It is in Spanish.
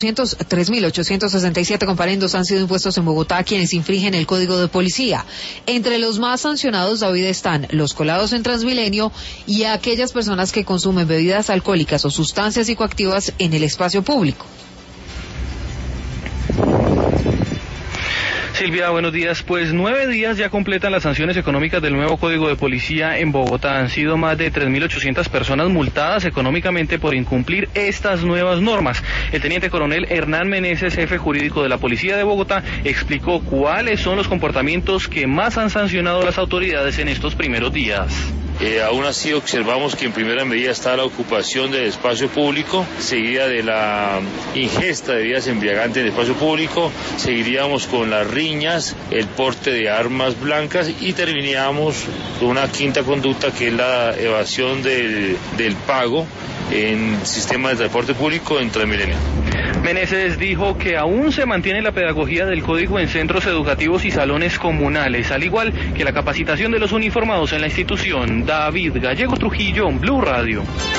3.867 comparendos han sido impuestos en Bogotá a quienes infringen el Código de Policía. Entre los más sancionados, David, están los colados en Transmilenio y aquellas personas que consumen bebidas alcohólicas o sustancias psicoactivas en el espacio público. Silvia, buenos días. Pues 9 días ya completan las sanciones económicas del nuevo Código de Policía en Bogotá. Han sido más de 3.800 personas multadas económicamente por incumplir estas nuevas normas. El teniente coronel Hernán Meneses, jefe jurídico de la Policía de Bogotá, explicó cuáles son los comportamientos que más han sancionado las autoridades en estos primeros días. Aún así observamos que en primera medida está la ocupación del espacio público, seguida de la ingesta de bebidas embriagantes en el espacio público, seguiríamos con las riñas, el porte de armas blancas y terminaríamos con una quinta conducta que es la evasión del pago en sistemas de transporte público en Transmilenio. Meneses dijo que aún se mantiene la pedagogía del código en centros educativos y salones comunales, al igual que la capacitación de los uniformados en la institución. David Gallego Trujillo, Blue Radio.